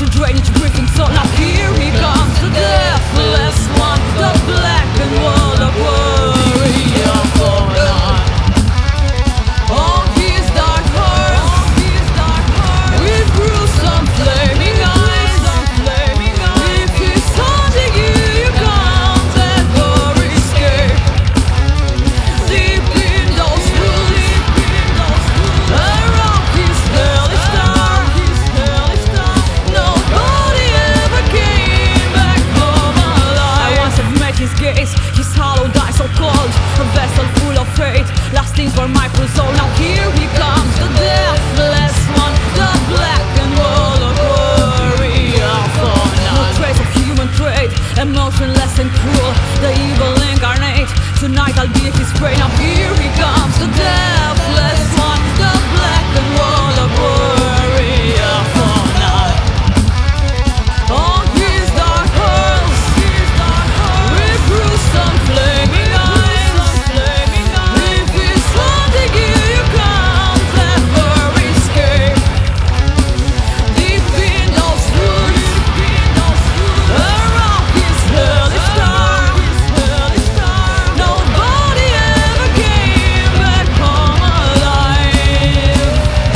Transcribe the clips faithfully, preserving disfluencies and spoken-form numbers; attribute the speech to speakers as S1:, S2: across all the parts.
S1: to drainage, breathing. So now here he comes, the deathless one, the black and white warrior for night. On his dark horse, with gruesome flaming eyes. If he's haunting you, you can't ever escape. Deep in those woods, around his hellish town, nobody ever came back home alive. I once have met his gaze, his hollowed eyes so cold, a vessel full of fate, lasting for my full soul. Now here he comes, the deathless one, the black and white warrior for night. No trace of human trait, emotionless and cruel, the evil incarnate. Tonight I'll be his prey. Now here he comes, the deathless one, the black and white warrior for night. On his dark horse, with gruesome flaming eyes. If he's haunting you, you can't ever escape. Deep in those woods, around his hellish town, nobody ever came back home alive.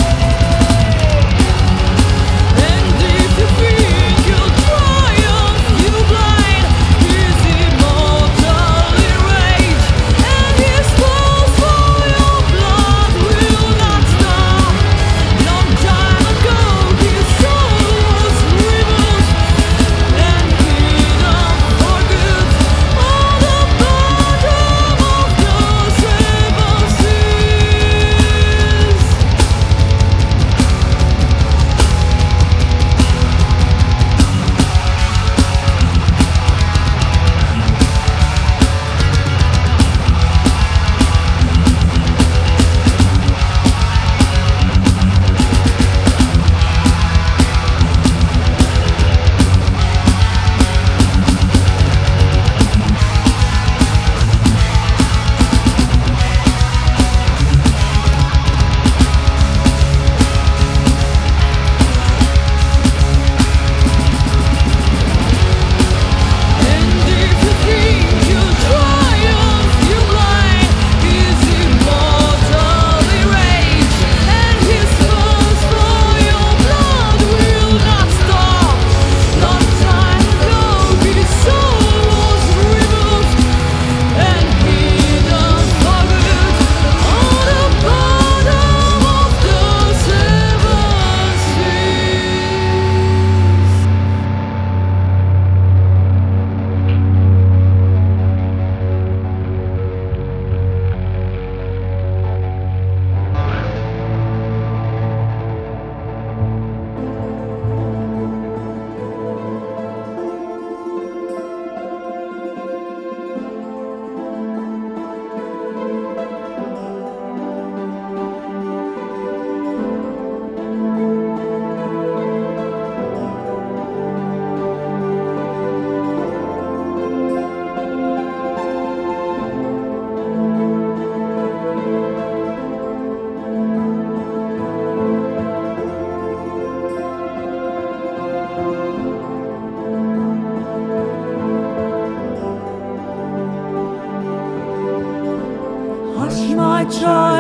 S1: And if you think you'll triumph, you blind. His immortally rage, and his thirst for your blood will not stop. Long time ago, his soul was removed and hidden for good on the bottom of the seven seas. And if you think you'll triumph, you blind. His immortally rage, and his thirst for your blood will not stop. Long time ago, his soul was removed and hidden for good on the bottom of the seven seas. Hush, my child.